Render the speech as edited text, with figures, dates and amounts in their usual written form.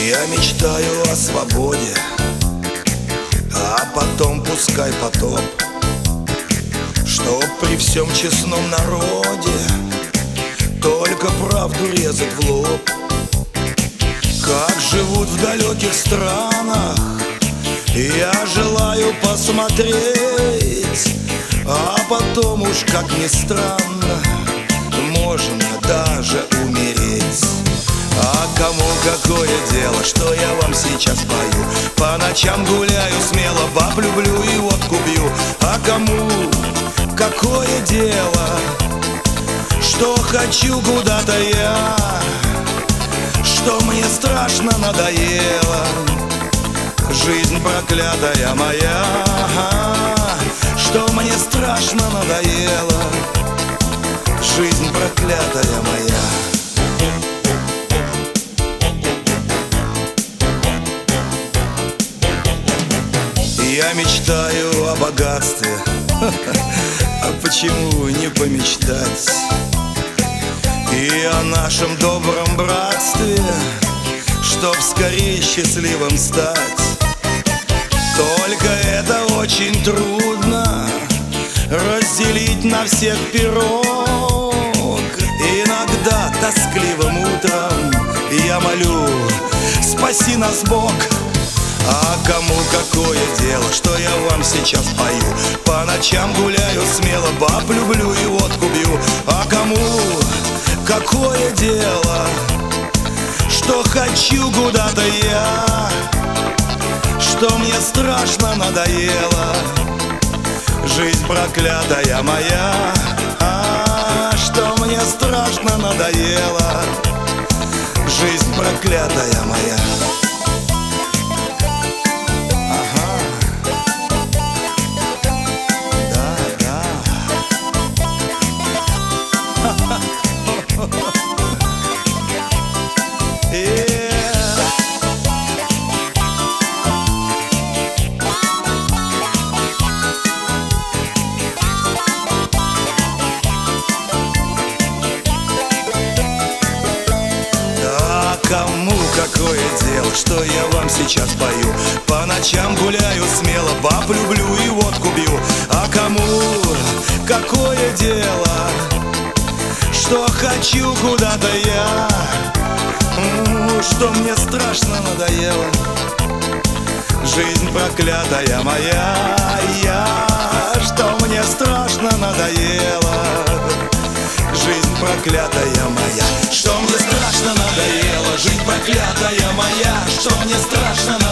Я мечтаю о свободе, а потом пускай потоп, чтоб при всем честном народе только правду резать в лоб. Как живут в далеких странах, я желаю посмотреть, а потом уж, как ни странно, можно даже умереть. А кому какое дело, что я вам сейчас пою? По ночам гуляю смело, баб люблю и водку пью. А кому какое дело, что хочу куда-то я, что мне страшно надоело, жизнь проклятая моя, что мне страшно надоело, жизнь проклятая моя. Я мечтаю о богатстве, а почему не помечтать и о нашем добром братстве, чтоб скорее счастливым стать. Только это очень трудно разделить на всех пирог. Иногда тоскливым утром я молю: спаси нас, Бог. А кому какое дело, что я вам сейчас пою? По ночам гуляю смело, баб люблю и водку пью. А кому какое дело, что хочу куда-то я, что мне страшно надоело, жизнь проклятая моя, что мне страшно надоело, жизнь проклятая моя. Кому какое дело, что я вам сейчас пою? По ночам гуляю смело, баб люблю и водку пью. А кому какое дело, что хочу куда-то я, что мне страшно надоело, жизнь проклятая моя, что мне страшно надоело, жизнь проклятая моя, что мне страшно надоело, жизнь проклятая моя, что мне страшно